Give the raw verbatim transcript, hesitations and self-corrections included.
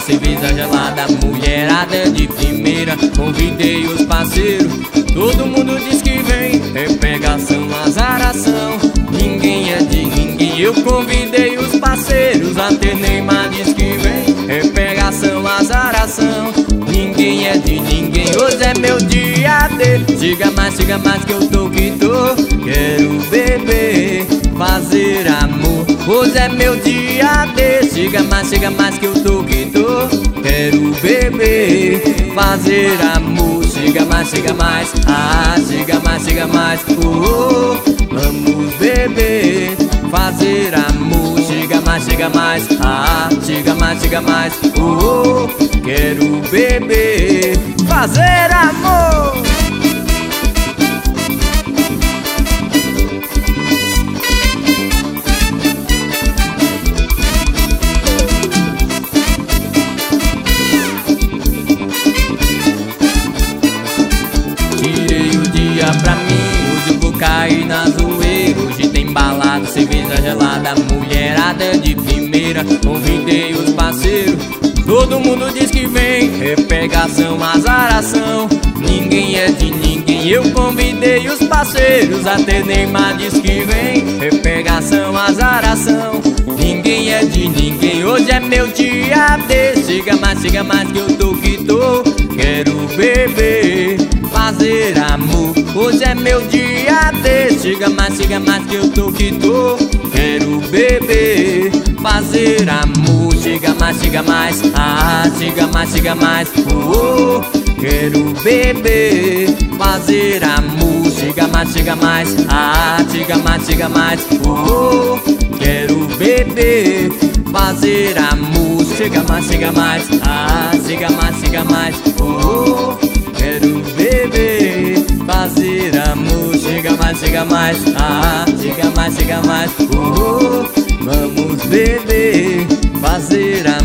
cerveja gelada, mulherada de primeira. Convidei os parceiros, todo mundo diz que vem. É pegação, azaração, ninguém é de ninguém. Eu convidei os parceiros, até Neymar diz que vem. É pegação, azaração, ninguém é de ninguém. Hoje é meu dia de Siga mais, siga mais que eu tô que tô. Quero beber, fazer amor. Hoje é meu dia de Siga mais, siga mais que eu tô que tô. Quero beber, fazer amor. Siga mais, siga mais, ah, siga mais, siga mais, oh, oh. Vamos beber, fazer amor. Siga mais, siga mais, ah, siga mais, siga mais, oh, oh. Quero beber, fazer amor. Pra mim, hoje eu vou cair na zoeira. Hoje tem balada, cerveja gelada, mulherada de primeira. Convidei os parceiros, todo mundo diz que vem. É pegação, azaração, ninguém é de ninguém. Eu convidei os parceiros, até Neymar diz que vem. É pegação, azaração, ninguém é de ninguém. Hoje é meu dia de Siga mais, siga mais que eu tô que tô. Quero beber, fazer amor. Hoje é meu dia de Siga mais, siga mais que eu tô que tô. Quero beber, fazer amor. Siga mais, siga mais, ah, siga mais, siga mais, oh, oh. Quero beber, fazer amor. Siga mais, siga mais, ah, siga mais, siga mais, oh, oh. Quero beber, fazer amor. Siga mais, siga mais, ah, siga mais, siga mais, oh, oh. Quero beber, fazer amor. Siga mais, siga mais, ah, siga mais, siga mais, oh, oh. Vamos beber, fazer amor.